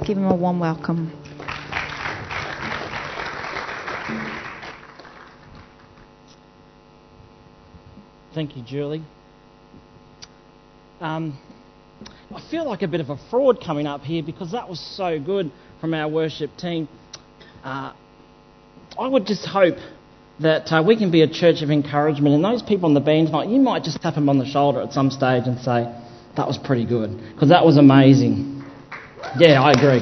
give him a warm welcome. Thank you, Julie. I feel like a bit of a fraud coming up here because that was so good from our worship team. I would just hope that we can be a church of encouragement, and those people on the band tonight, you might just tap them on the shoulder at some stage and say, that was pretty good, because that was amazing. Yeah, I agree.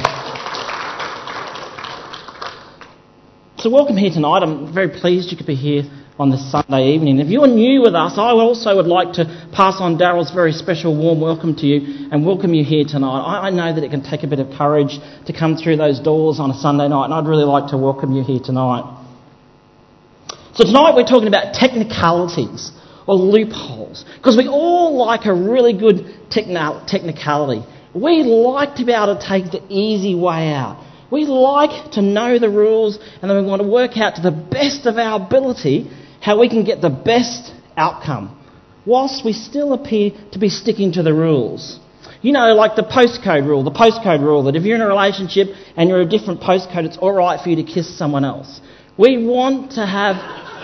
So welcome here tonight. I'm very pleased you could be here on this Sunday evening. If you're new with us, I also would like to pass on Daryl's very special warm welcome to you and welcome you here tonight. I know that it can take a bit of courage to come through those doors on a Sunday night, and I'd really like to welcome you here tonight. So tonight we're talking about technicalities or loopholes, because we all like a really good technicality. We like to be able to take the easy way out. We like to know the rules, and then we want to work out to the best of our ability how we can get the best outcome, whilst we still appear to be sticking to the rules. You know, like the postcode rule that if you're in a relationship and you're a different postcode, it's all right for you to kiss someone else. We want to have...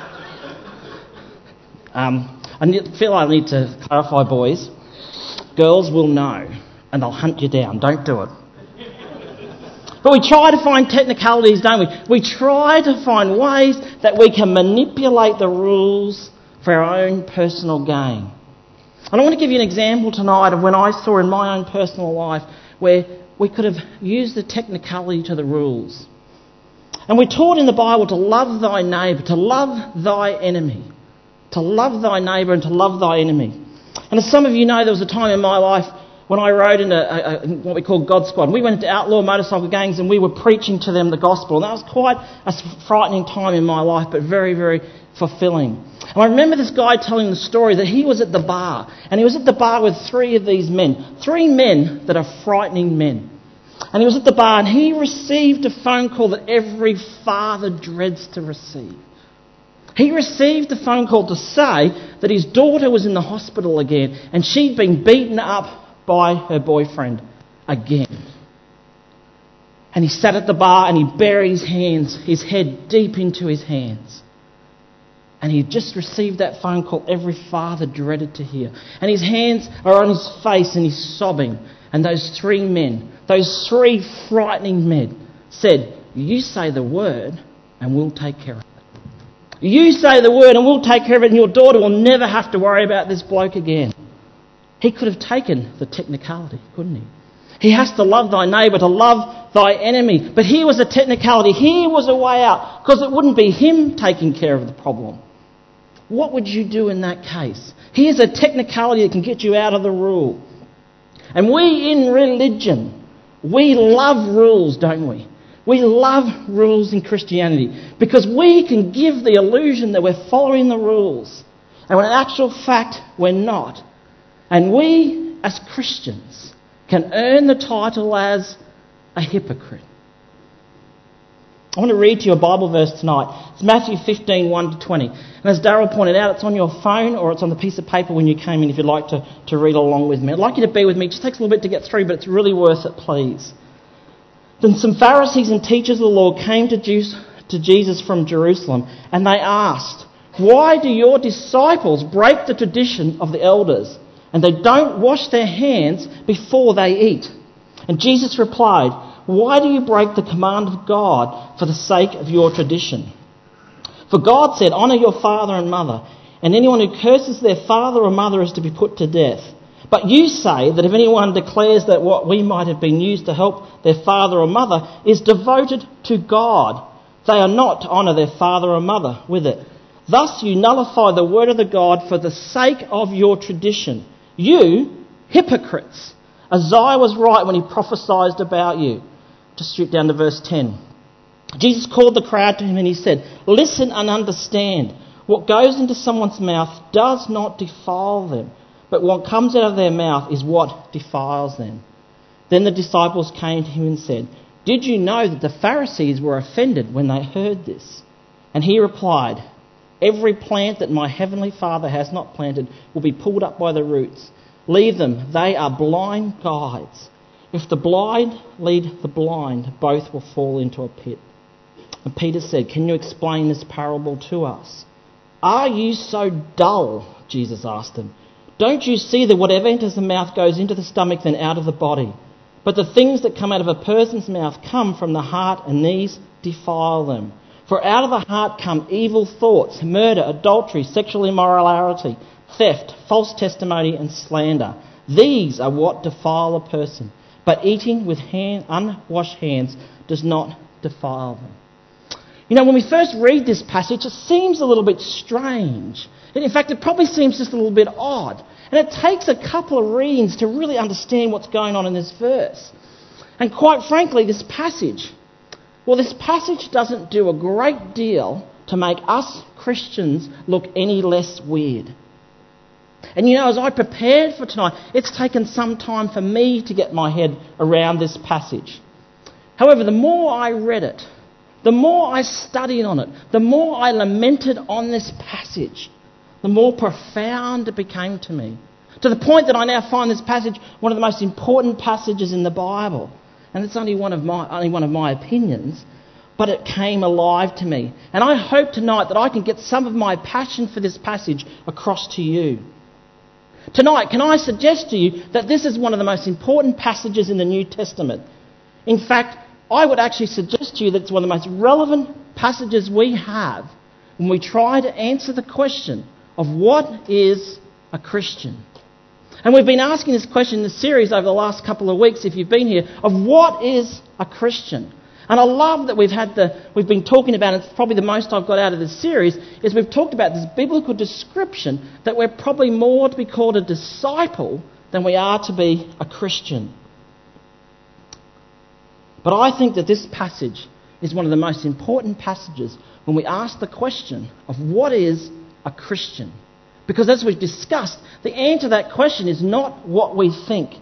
I feel I need to clarify, boys. Girls will know, and they'll hunt you down. Don't do it. But we try to find technicalities, don't we? We try to find ways that we can manipulate the rules for our own personal gain. And I want to give you an example tonight of when I saw in my own personal life where we could have used the technicality to the rules. And we're taught in the Bible to love thy neighbour, to love thy enemy. To love thy neighbour and to love thy enemy. And as some of you know, there was a time in my life when I rode in what we call God Squad. We went into outlaw motorcycle gangs and we were preaching to them the gospel. And that was quite a frightening time in my life, but very, very fulfilling. And I remember this guy telling the story that he was at the bar. And he was at the bar with three of these men. Three men that are frightening men. And he was at the bar and he received a phone call that every father dreads to receive. He received a phone call to say that his daughter was in the hospital again and she'd been beaten up by her boyfriend again. And he sat at the bar and he buried his head deep into his hands. And he just received that phone call every father dreaded to hear. And his hands are on his face and he's sobbing. And those three men, those three frightening men said, you say the word and we'll take care of it. You say the word and we'll take care of it, and your daughter will never have to worry about this bloke again. He could have taken the technicality, couldn't he? He has to love thy neighbour, to love thy enemy. But here was a technicality. Here was a way out, because it wouldn't be him taking care of the problem. What would you do in that case? Here's a technicality that can get you out of the rule. And we in religion, we love rules, don't we? We love rules in Christianity because we can give the illusion that we're following the rules, and when in actual fact we're not. And we as Christians can earn the title as a hypocrite. I want to read to you a Bible verse tonight. It's Matthew 15, 1 to 20. And as Daryl pointed out, it's on your phone or it's on the piece of paper when you came in if you'd like to read along with me. I'd like you to be with me. It just takes a little bit to get through, but it's really worth it, please. Then some Pharisees and teachers of the law came to Jesus from Jerusalem, and they asked, why do your disciples break the tradition of the elders, and they don't wash their hands before they eat? And Jesus replied, why do you break the command of God for the sake of your tradition? For God said, honour your father and mother, and anyone who curses their father or mother is to be put to death. But you say that if anyone declares that what we might have been used to help their father or mother is devoted to God, they are not to honour their father or mother with it. Thus you nullify the word of the God for the sake of your tradition. You hypocrites! Isaiah was right when he prophesied about you. Just shoot down to verse 10. Jesus called the crowd to him and he said, listen and understand. What goes into someone's mouth does not defile them, but what comes out of their mouth is what defiles them. Then the disciples came to him and said, did you know that the Pharisees were offended when they heard this? And he replied, every plant that my heavenly Father has not planted will be pulled up by the roots. Leave them, they are blind guides. If the blind lead the blind, both will fall into a pit. And Peter said, "Can you explain this parable to us?" "Are you so dull?" Jesus asked them. "Don't you see that whatever enters the mouth goes into the stomach, then out of the body? But the things that come out of a person's mouth come from the heart, and these defile them. For out of the heart come evil thoughts, murder, adultery, sexual immorality, theft, false testimony, and slander. These are what defile a person. But eating with unwashed hands does not defile them." You know, when we first read this passage, it seems a little bit strange. In fact, it probably seems just a little bit odd. And it takes a couple of readings to really understand what's going on in this verse. And quite frankly, this passage doesn't do a great deal to make us Christians look any less weird. And you know, as I prepared for tonight, it's taken some time for me to get my head around this passage. However, the more I read it, the more I studied on it, the more I lamented on this passage, the more profound it became to me. To the point that I now find this passage one of the most important passages in the Bible. And it's only one of my opinions, but it came alive to me. And I hope tonight that I can get some of my passion for this passage across to you. Tonight, can I suggest to you that this is one of the most important passages in the New Testament? In fact, I would actually suggest to you that it's one of the most relevant passages we have when we try to answer the question of what is a Christian. And we've been asking this question in the series over the last couple of weeks, if you've been here, of what is a Christian. And I love that we've been talking about, it's probably the most I've got out of this series, is we've talked about this biblical description that we're probably more to be called a disciple than we are to be a Christian. But I think that this passage is one of the most important passages when we ask the question of what is a Christian. Because as we've discussed, the answer to that question is not what we think.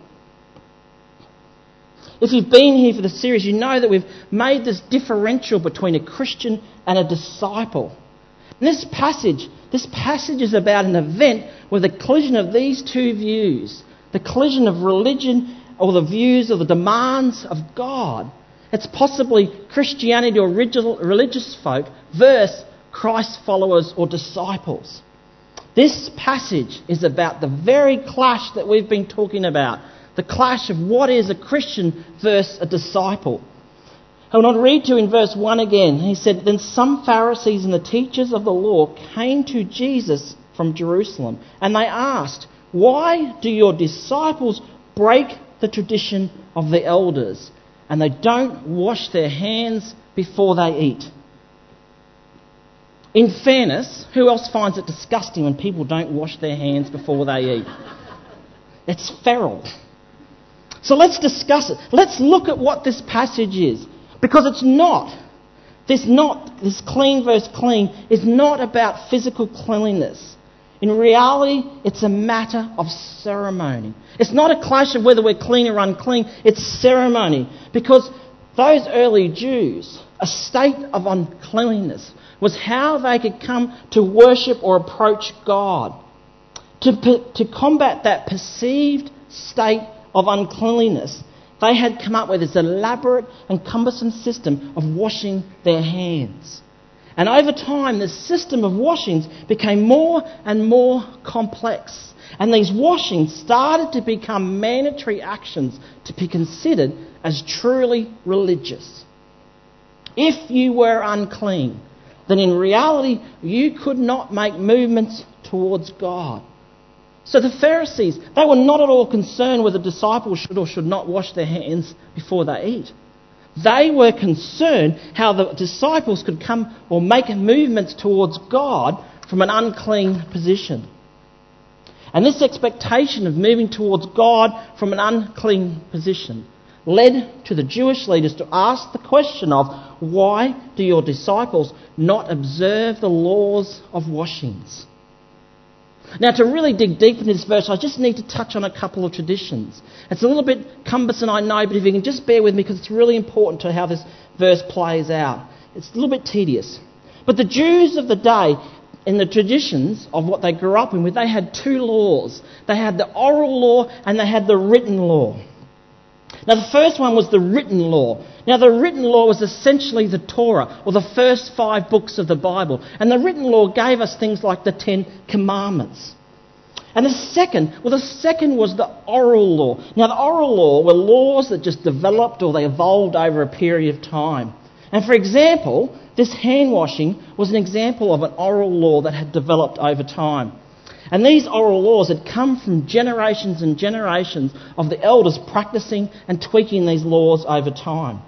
If you've been here for the series, you know that we've made this differential between a Christian and a disciple. And this passage is about an event where the collision of these two views, the collision of religion or the views or the demands of God, it's possibly Christianity or religious folk versus Christ followers or disciples. This passage is about the very clash that we've been talking about. The clash of what is a Christian versus a disciple. And I'll read to you in verse 1 again. He said, "Then some Pharisees and the teachers of the law came to Jesus from Jerusalem, and they asked, 'Why do your disciples break the tradition of the elders, and they don't wash their hands before they eat?'" In fairness, who else finds it disgusting when people don't wash their hands before they eat? It's feral. So let's discuss it. Let's look at what this passage is. Because this clean versus clean is not about physical cleanliness. In reality, it's a matter of ceremony. It's not a clash of whether we're clean or unclean. It's ceremony. Because those early Jews, a state of uncleanliness was how they could come to worship or approach God. To combat that perceived state of uncleanliness, they had come up with this elaborate and cumbersome system of washing their hands. And over time, the system of washings became more and more complex. And these washings started to become mandatory actions to be considered as truly religious. If you were unclean, then in reality, you could not make movements towards God. So the Pharisees, they were not at all concerned whether disciples should or should not wash their hands before they eat. They were concerned how the disciples could come or make movements towards God from an unclean position. And this expectation of moving towards God from an unclean position led to the Jewish leaders to ask the question of, why do your disciples not observe the laws of washings? Now, to really dig deep into this verse, I just need to touch on a couple of traditions. It's a little bit cumbersome, I know, but if you can just bear with me, because it's really important to how this verse plays out. It's a little bit tedious. But the Jews of the day, in the traditions of what they grew up with, they had two laws. They had the oral law and they had the written law. Now, the first one was the written law. Now, the written law was essentially the Torah, or the first 5 books of the Bible. And the written law gave us things like the 10 Commandments. And the second was the oral law. Now, the oral law were laws that just developed or they evolved over a period of time. And for example, this hand washing was an example of an oral law that had developed over time. And these oral laws had come from generations and generations of the elders practicing and tweaking these laws over time.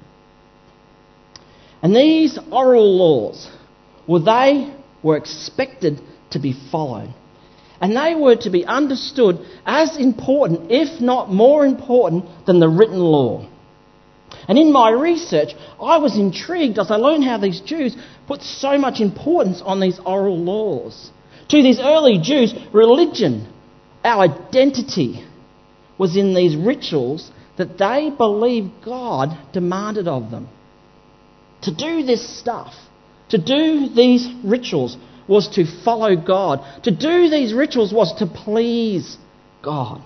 And these oral laws, they were expected to be followed. And they were to be understood as important, if not more important, than the written law. And in my research, I was intrigued as I learned how these Jews put so much importance on these oral laws. To these early Jews, religion, our identity, was in these rituals that they believed God demanded of them. To do this stuff, to do these rituals, was to follow God. To do these rituals was to please God.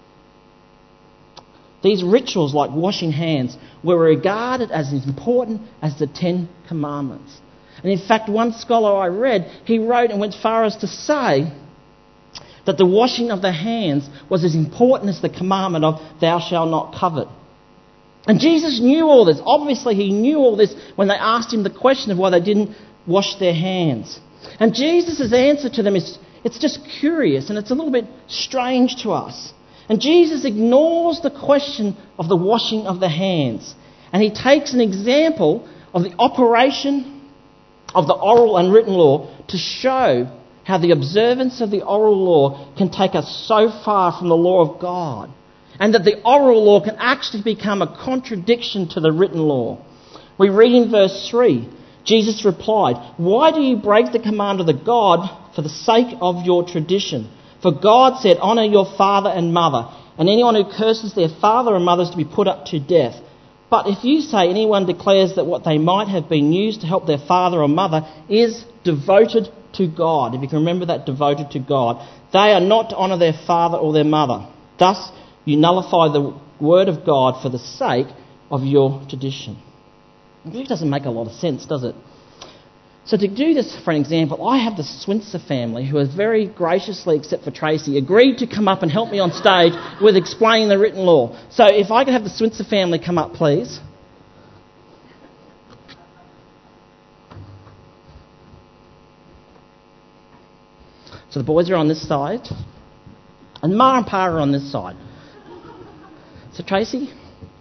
These rituals, like washing hands, were regarded as important as the 10 Commandments. And in fact, one scholar I read, he wrote and went far as to say that the washing of the hands was as important as the commandment of thou shalt not covet. And Jesus knew all this. Obviously, he knew all this when they asked him the question of why they didn't wash their hands. And Jesus' answer to them it's just curious and it's a little bit strange to us. And Jesus ignores the question of the washing of the hands. And he takes an example of the operation of the oral and written law to show how the observance of the oral law can take us so far from the law of God, and that the oral law can actually become a contradiction to the written law. We read in verse 3, Jesus replied, "Why do you break the command of the God for the sake of your tradition? For God said, honour your father and mother, and anyone who curses their father or mother is to be put up to death. But if you say anyone declares that what they might have been used to help their father or mother is devoted to God," if you can remember that, devoted to God, "they are not to honour their father or their mother. Thus you nullify the word of God for the sake of your tradition." It really doesn't make a lot of sense, does it? So to do this, for an example, I have the Swinzer family who has very graciously, except for Tracy, agreed to come up and help me on stage with explaining the written law. So if I could have the Swinzer family come up, please. So the boys are on this side, and Ma and Pa are on this side. So Tracy.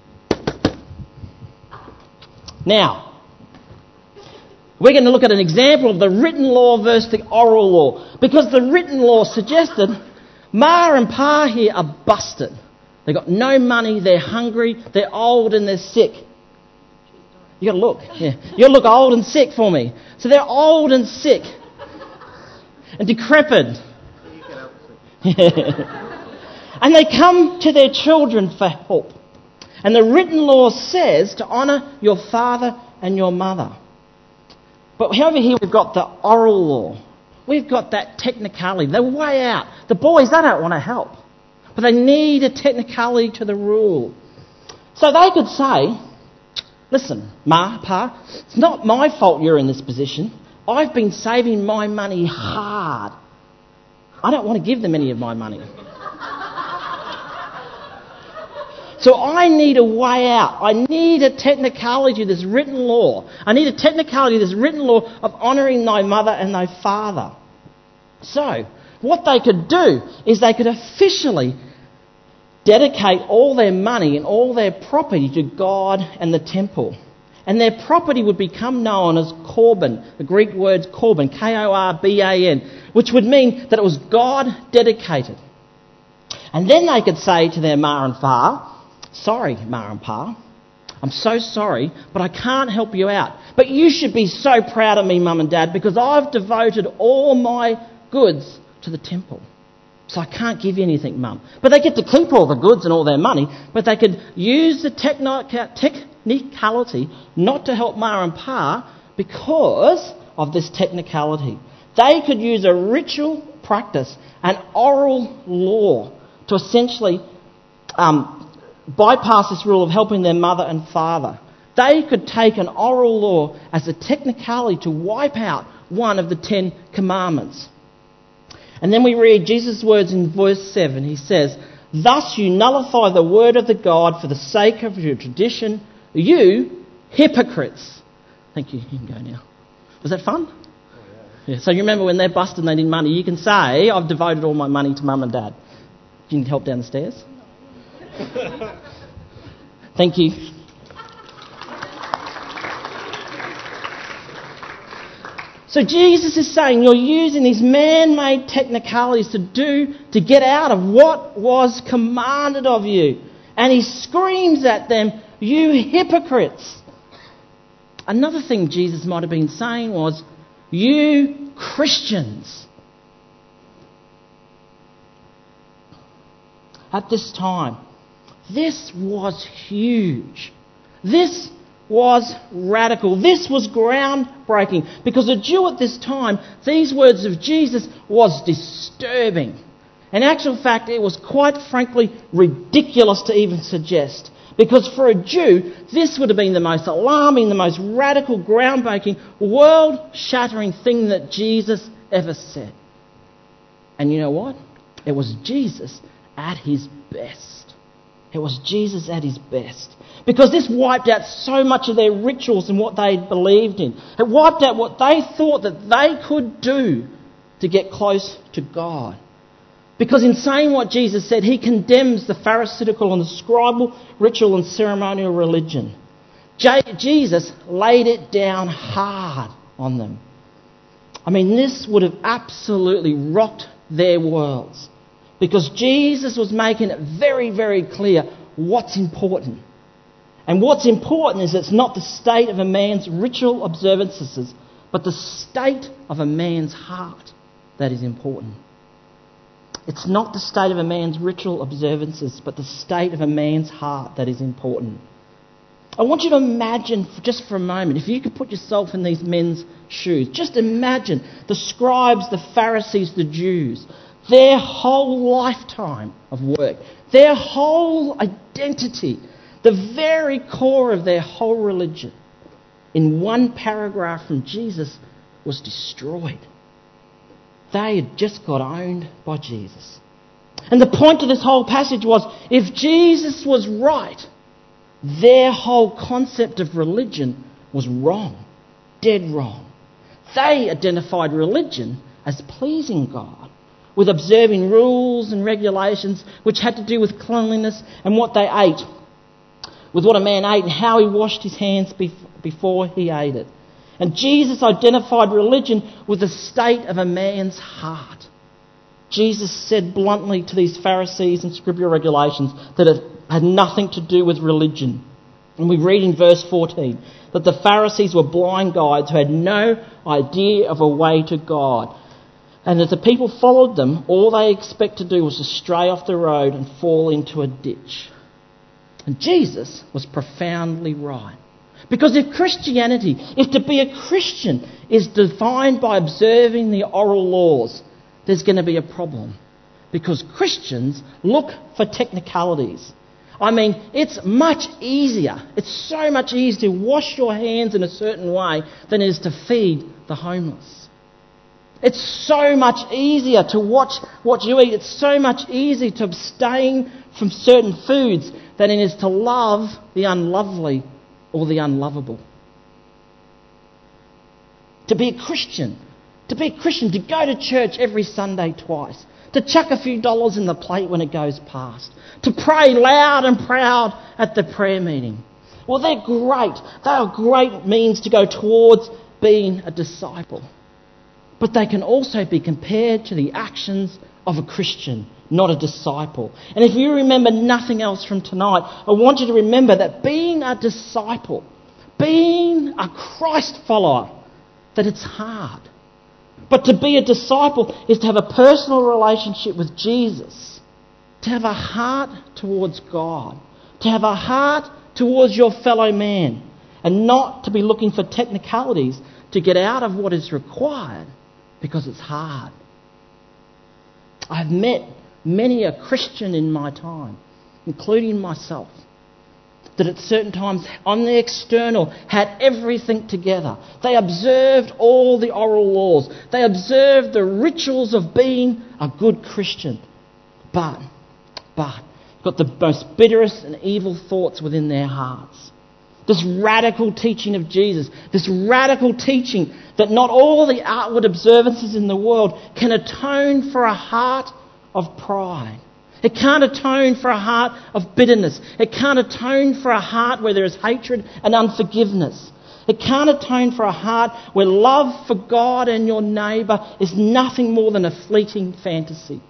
Now, we're going to look at an example of the written law versus the oral law. Because the written law suggested Ma and Pa here are busted. They've got no money, they're hungry, they're old and they're sick. You got to look. Yeah. You got to look old and sick for me. So they're old and sick. And decrepit. And they come to their children for help. And the written law says to honour your father and your mother. But over here we've got the oral law. We've got that technicality. They're way out. The boys, they don't want to help. But they need a technicality to the rule. So they could say, listen, Ma, Pa, it's not my fault you're in this position. I've been saving my money hard. I don't want to give them any of my money. So I need a way out. I need a technicality to this written law. I need a technicality to this written law of honouring thy mother and thy father. So what they could do is they could officially dedicate all their money and all their property to God and the temple. And their property would become known as Korban. The Greek word Korban, Korban, which would mean that it was God dedicated. And then they could say to their Ma and Pa, sorry, Ma and Pa, I'm so sorry, but I can't help you out. But you should be so proud of me, Mum and Dad, because I've devoted all my goods to the temple. So I can't give you anything, Mum. But they get to keep all the goods and all their money, but they could use the technicality not to help Ma and Pa because of this technicality. They could use a ritual practice, an oral law, to essentially bypass this rule of helping their mother and father. They could take an oral law as a technicality to wipe out one of the 10 commandments. And then we read Jesus' words in verse 7. He says, "Thus you nullify the word of the God for the sake of your tradition, you hypocrites." Thank you. You can go now. Was that fun? Yeah. So you remember when they're busted and they need money, you can say, "I've devoted all my money to mum and dad." Do you need help down the stairs? Thank you. So Jesus is saying you're using these man-made technicalities to get out of what was commanded of you. And he screams at them, "You hypocrites." Another thing Jesus might have been saying was, "You Christians." At this time, this was huge. This was radical. This was groundbreaking. Because a Jew at this time, these words of Jesus was disturbing. In actual fact, it was quite frankly ridiculous to even suggest. Because for a Jew, this would have been the most alarming, the most radical, groundbreaking, world-shattering thing that Jesus ever said. And you know what? It was Jesus at his best. It was Jesus at his best. Because this wiped out so much of their rituals and what they believed in. It wiped out what they thought that they could do to get close to God. Because in saying what Jesus said, he condemns the Pharisaical and the scribal ritual and ceremonial religion. Jesus laid it down hard on them. I mean, this would have absolutely rocked their worlds. Because Jesus was making it very, very clear what's important. And what's important is it's not the state of a man's ritual observances, but the state of a man's heart that is important. It's not the state of a man's ritual observances, but the state of a man's heart that is important. I want you to imagine, just for a moment, if you could put yourself in these men's shoes, just imagine the scribes, the Pharisees, the Jews, their whole lifetime of work, their whole identity, the very core of their whole religion, in one paragraph from Jesus was destroyed. They had just got owned by Jesus. And the point of this whole passage was, if Jesus was right, their whole concept of religion was wrong, dead wrong. They identified religion as pleasing God, with observing rules and regulations which had to do with cleanliness and what they ate, with what a man ate and how he washed his hands before he ate it. And Jesus identified religion with the state of a man's heart. Jesus said bluntly to these Pharisees and scriptural regulations that it had nothing to do with religion. And we read in verse 14 that the Pharisees were blind guides who had no idea of a way to God. And as the people followed them, all they expect to do was to stray off the road and fall into a ditch. And Jesus was profoundly right. Because if to be a Christian is defined by observing the oral laws, there's going to be a problem. Because Christians look for technicalities. I mean, it's much easier. It's so much easier to wash your hands in a certain way than it is to feed the homeless. It's so much easier to watch what you eat. It's so much easier to abstain from certain foods than it is to love the unlovely or the unlovable. To be a Christian, to go to church every Sunday twice, to chuck a few dollars in the plate when it goes past, to pray loud and proud at the prayer meeting. Well, they're great. They are great means to go towards being a disciple. But they can also be compared to the actions of a Christian, not a disciple. And if you remember nothing else from tonight, I want you to remember that being a disciple, being a Christ follower, that it's hard. But to be a disciple is to have a personal relationship with Jesus, to have a heart towards God, to have a heart towards your fellow man, and not to be looking for technicalities to get out of what is required because it's hard. I've met many a Christian in my time, including myself, that at certain times on the external had everything together. They observed all the oral laws. They observed the rituals of being a good Christian. But got the most bitterest and evil thoughts within their hearts. This radical teaching of Jesus, this radical teaching that not all the outward observances in the world can atone for a heart of pride. It can't atone for a heart of bitterness. It can't atone for a heart where there is hatred and unforgiveness. It can't atone for a heart where love for God and your neighbour is nothing more than a fleeting fantasy.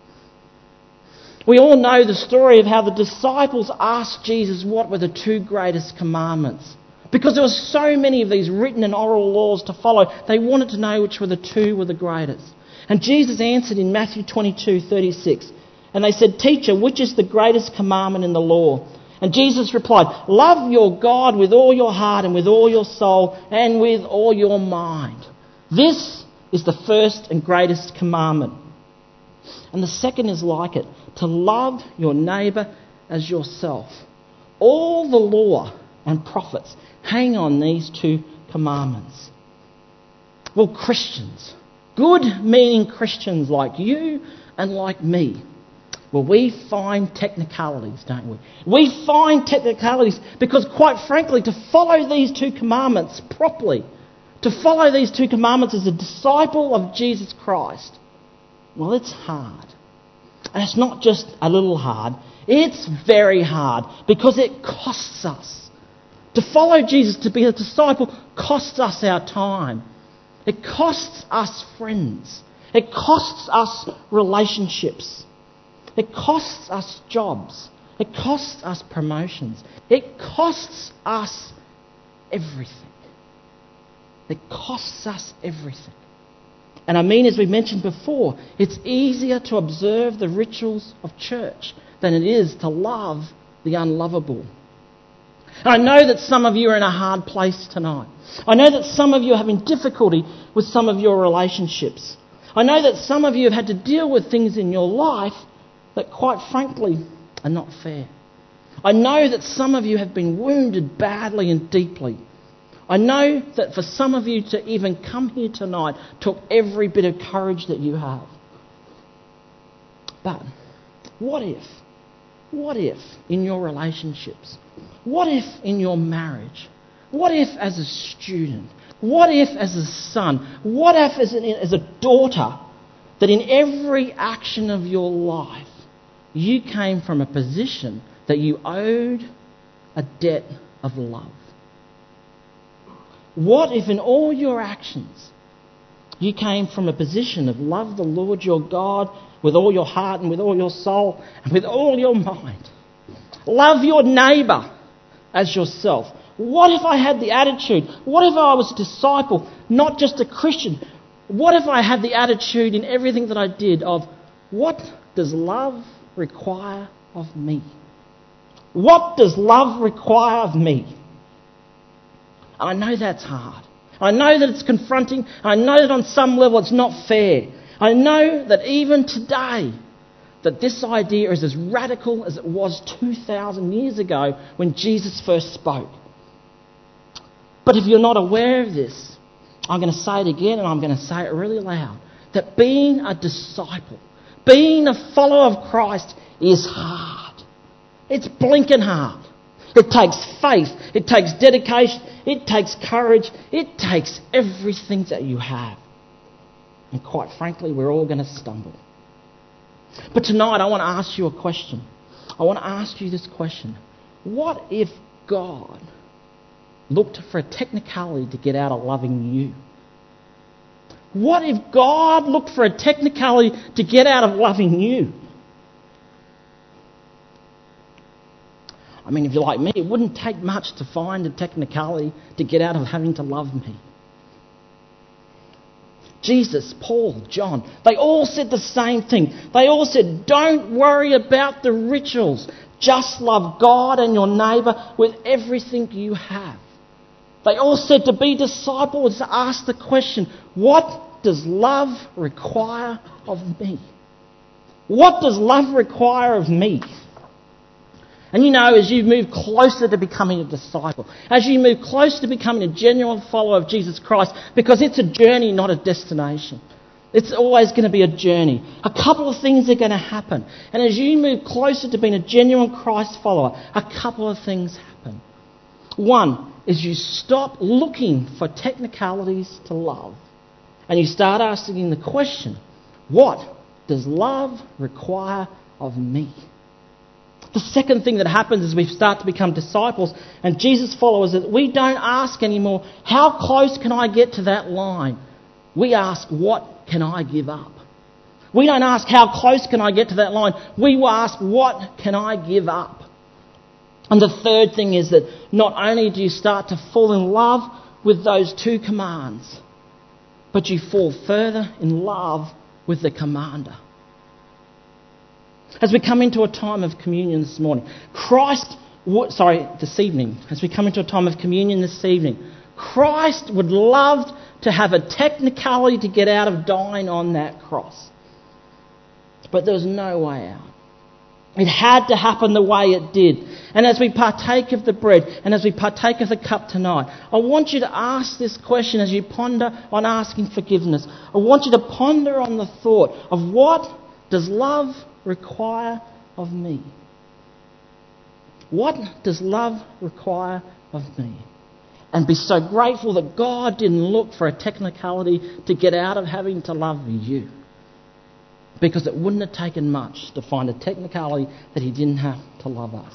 We all know the story of how the disciples asked Jesus what were the two greatest commandments. Because there were so many of these written and oral laws to follow, they wanted to know which were the two were the greatest. And Jesus answered in Matthew 22:36. And they said, "Teacher, which is the greatest commandment in the law?" And Jesus replied, "Love your God with all your heart and with all your soul and with all your mind. This is the first and greatest commandment. And the second is like it, to love your neighbour as yourself. All the law and prophets hang on these two commandments." Well, Christians, good-meaning Christians like you and like me, well, we find technicalities, don't we? We find technicalities because, quite frankly, to follow these two commandments properly, to follow these two commandments as a disciple of Jesus Christ, well, it's hard. And it's not just a little hard. It's very hard because it costs us. To follow Jesus, to be a disciple, costs us our time. It costs us friends. It costs us relationships. It costs us jobs. It costs us promotions. It costs us everything. It costs us everything. And I mean, as we mentioned before, it's easier to observe the rituals of church than it is to love the unlovable. And I know that some of you are in a hard place tonight. I know that some of you are having difficulty with some of your relationships. I know that some of you have had to deal with things in your life that, quite frankly, are not fair. I know that some of you have been wounded badly and deeply. I know that for some of you to even come here tonight took every bit of courage that you have. But what if in your relationships, what if in your marriage, what if as a student, what if as a son, what if as a daughter, that in every action of your life you came from a position that you owed a debt of love? What if in all your actions you came from a position of love the Lord your God with all your heart and with all your soul and with all your mind? Love your neighbour as yourself. What if I had the attitude? What if I was a disciple, not just a Christian? What if I had the attitude in everything that I did of, what does love require of me? What does love require of me? I know that's hard. I know that it's confronting. I know that on some level it's not fair. I know that even today, that this idea is as radical as it was 2,000 years ago when Jesus first spoke. But if you're not aware of this, I'm going to say it again and I'm going to say it really loud, that being a disciple, being a follower of Christ is hard. It's blinking hard. It takes faith. It takes dedication. It takes courage. It takes everything that you have. And quite frankly, we're all going to stumble. But tonight I want to ask you a question. I want to ask you this question. What if God looked for a technicality to get out of loving you? What if God looked for a technicality to get out of loving you? I mean, if you're like me, it wouldn't take much to find a technicality to get out of having to love me. Jesus, Paul, John, they all said the same thing. They all said, don't worry about the rituals. Just love God and your neighbour with everything you have. They all said to be disciples is to ask the question, what does love require of me? What does love require of me? And you know, as you move closer to becoming a disciple, as you move closer to becoming a genuine follower of Jesus Christ, because it's a journey, not a destination. It's always going to be a journey. A couple of things are going to happen. And as you move closer to being a genuine Christ follower, a couple of things happen. One is you stop looking for technicalities to love. And you start asking the question, what does love require of me? The second thing that happens as we start to become disciples and Jesus followers is that we don't ask anymore, how close can I get to that line? We ask, what can I give up? We don't ask, how close can I get to that line? We will ask, what can I give up? And the third thing is that not only do you start to fall in love with those two commands, but you fall further in love with the commander. As we come into a time of communion this morning, this evening, as we come into a time of communion this evening, Christ would love to have a technicality to get out of dying on that cross. But there was no way out. It had to happen the way it did. And as we partake of the bread and as we partake of the cup tonight, I want you to ask this question as you ponder on asking forgiveness. I want you to ponder on the thought of, what does love require of me? What does love require of me? And be so grateful that God didn't look for a technicality to get out of having to love you. Because it wouldn't have taken much to find a technicality that he didn't have to love us.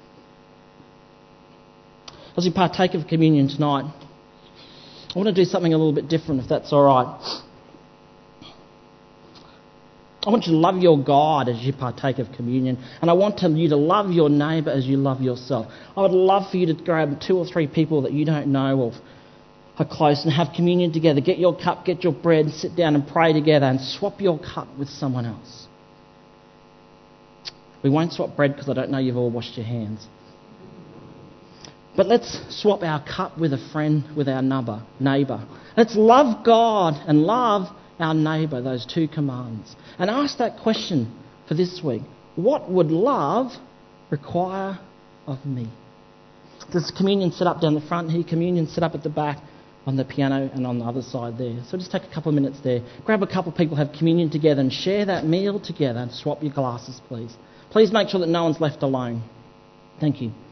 As we partake of communion tonight, I want to do something a little bit different, if that's all right. I want you to love your God as you partake of communion. And I want you to love your neighbour as you love yourself. I would love for you to grab 2 or 3 people that you don't know of, are close, and have communion together. Get your cup, get your bread, and sit down and pray together and swap your cup with someone else. We won't swap bread because I don't know you've all washed your hands. But let's swap our cup with a friend, with our neighbour. Let's love God and love our neighbour, those 2 commands. And ask that question for this week. What would love require of me? There's communion set up down the front here, communion set up at the back on the piano and on the other side there. So just take a couple of minutes there. Grab a couple of people, have communion together and share that meal together and swap your glasses, please. Please make sure that no one's left alone. Thank you.